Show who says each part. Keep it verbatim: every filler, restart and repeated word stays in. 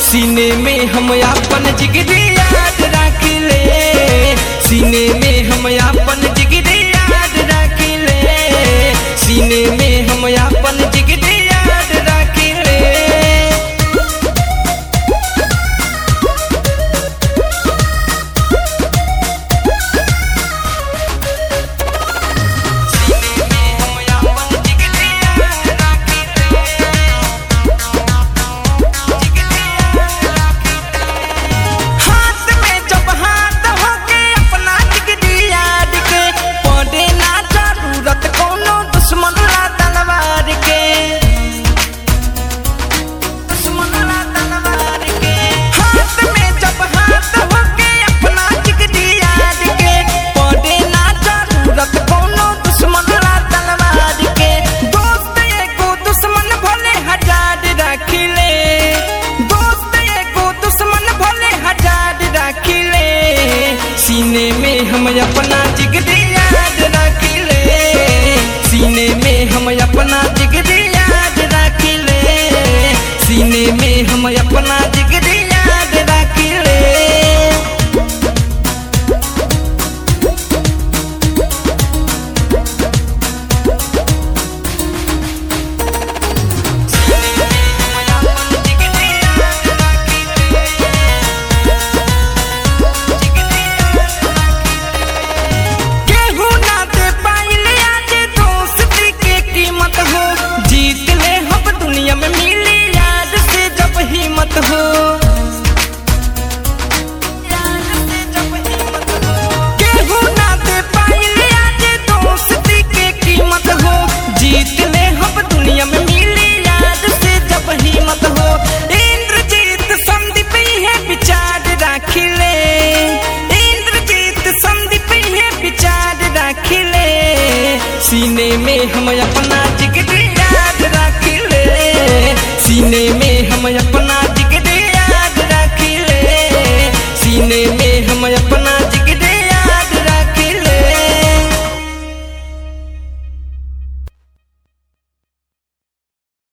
Speaker 1: सीने में हम अपन जिगरी याद रख ले, सीने में हम अपन जिगरी याद रख ले, सीने में हम अपन जिगरी याद रख ले। सीने में हम अपना जिगरी याद रख ले, सीने में हम अपना जिगरी याद रख ले, सीने में हम अपना जिगरी याद रख ले। हो केहू ना दे पाइल आज दोस्ती के कीमत हो, जीत ले हम दुनिया में मिली याद से जब हिम्मत हो। इंद्रजीत संदीप है विचार रख ले, इंद्रजीत संदीप है विचार रख ले, सीने में हम अपन